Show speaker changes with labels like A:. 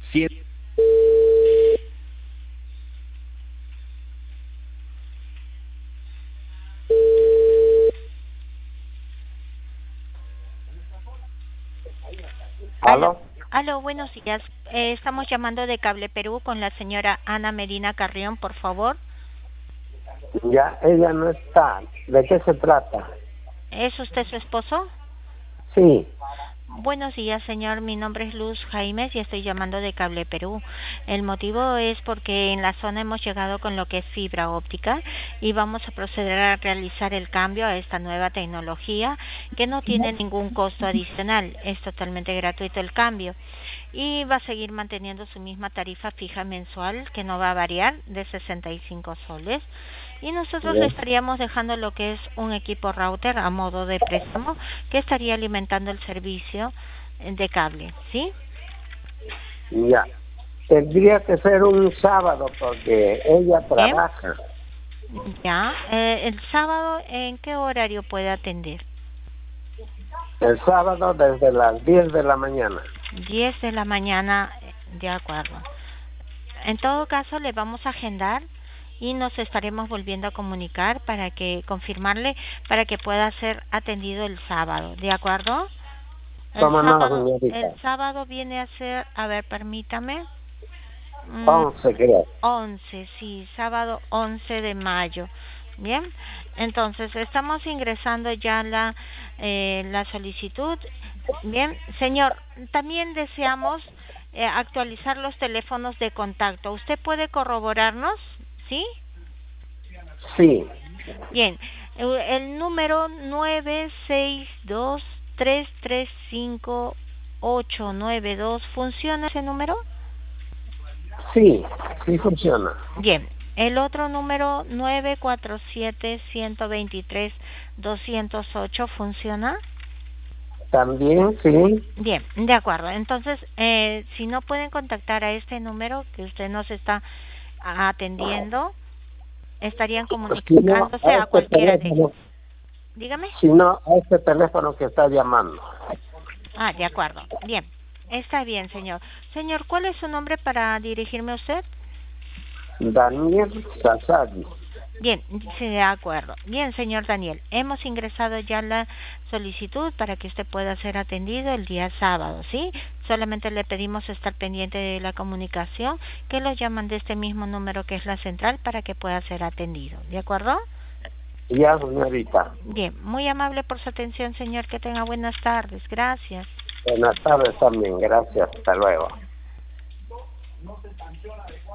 A: 7.
B: Aló,
C: ¿Aló?
B: aló, buenos días. Estamos llamando de Cable Perú con la señora Ana Medina Carrión, por favor.
C: Ya, ella no está. ¿De qué se trata?
B: ¿Es usted su esposo?
C: Sí,
B: Buenos días, señor. Mi nombre es Luz Jaimes y estoy llamando de Cable Perú. El motivo es porque en la zona hemos llegado con lo que es fibra óptica y vamos a proceder a realizar el cambio a esta nueva tecnología que no tiene ningún costo adicional. Es totalmente gratuito el cambio y va a seguir manteniendo su misma tarifa fija mensual que no va a variar de 65 soles. Y nosotros le
C: ya,
B: estaríamos dejando lo que es un equipo router a modo de préstamo que estaría alimentando el servicio de cable, ¿sí?
C: ya. Tendría que ser un sábado porque ella
B: Bien,
C: trabaja.
B: ya. El sábado, ¿en qué horario puede atender?
C: El sábado desde las 10 de la mañana.
B: 10 de la mañana, de acuerdo. En todo caso, le vamos a agendar y nos estaremos volviendo a comunicar para que confirmarle para que pueda ser atendido el sábado, ¿de acuerdo?
C: ¿Cómo no, señorita?
B: El sábado viene a ser, a ver, permítame, mm,
C: 11, creo.
B: 11, sí, sábado 11 de mayo. Bien, entonces estamos ingresando ya la solicitud. Bien, señor, también deseamos actualizar los teléfonos de contacto. ¿Usted puede corroborarnos? ¿Sí?
C: Sí,
B: Bien, el número 962-335-892, ¿funciona ese número?
C: sí, sí funciona.
B: Bien, el otro número 947-123-208, ¿funciona?
C: También, sí.
B: Bien, de acuerdo. Entonces, si no pueden contactar a este número que usted nos está atendiendo, estarían
C: Pues si no,
B: comunicándose
C: a
B: a
C: este
B: cualquiera de ellos.
C: teléfono,
B: Dígame.
C: si no, a este teléfono que está llamando.
B: Ah, de acuerdo. Bien, está bien, señor. Señor, ¿cuál es su nombre para dirigirme a usted?
C: Daniel Sasagi.
B: Bien, sí, de acuerdo. Bien, señor Daniel, hemos ingresado ya la solicitud para que usted pueda ser atendido el día sábado, ¿sí? Solamente le pedimos estar pendiente de la comunicación, que lo llaman de este mismo número que es la central para que pueda ser atendido, ¿de acuerdo?
C: Ya, señorita.
B: Bien, muy amable por su atención, señor, que tenga buenas tardes. Gracias.
C: Buenas tardes también. Gracias. Hasta luego.